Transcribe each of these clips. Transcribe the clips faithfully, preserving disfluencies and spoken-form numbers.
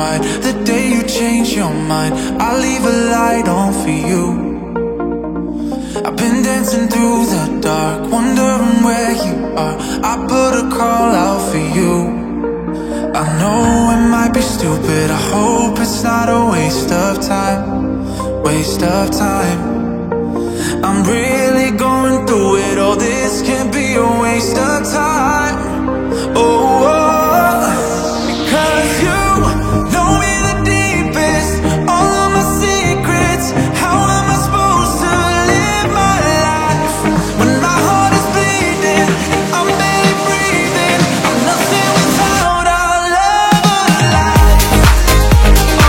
white. The day you change your mind, I'll leave a light on for you. I've been dancing through the dark, wondering where you are. I put a call out for you. I know it might be stupid, I hope it's not a waste of time. Waste of time. I'm really going through it, all this can't be a waste of time. Oh, oh, because you know me the deepest, all of my secrets. How am I supposed to live my life when my heart is bleeding and I'm barely breathing? I'm nothing without our love alive. Oh,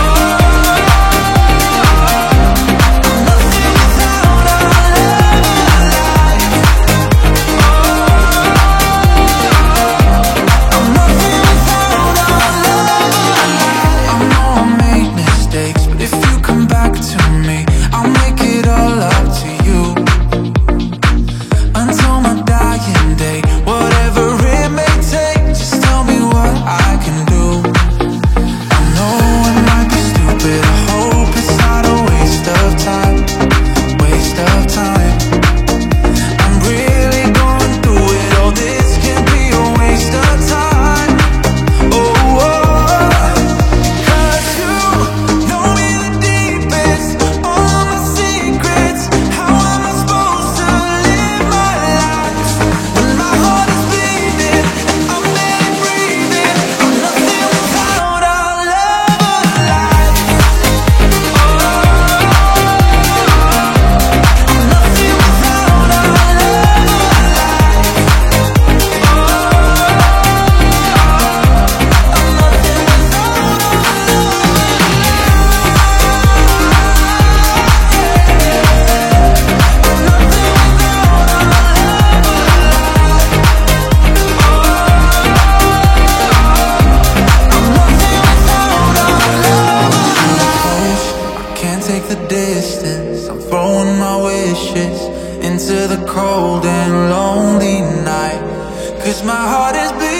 I'm nothing without our love alive. Oh, I'm nothing without our love alive. I know I made mistakes, but if you come back to me, I'll make it all up to you. Until my dying day, whatever it may take, just tell me what I can do. I know it might be stupid, I hope it's not a waste of time. Waste of time. I'm really going through it, all this can't be a waste of time. Oh, oh, cause you know me the deepest, all of my secrets. How am I supposed to live my life when my heart is bleeding and I'm barely breathing? I'm nothing without our love alive. Oh, I'm nothing without our love alive. Oh, I'm nothing without our I can't take the distance, I'm throwing my wishes into the cold and lonely night. Cause my heart is bleeding.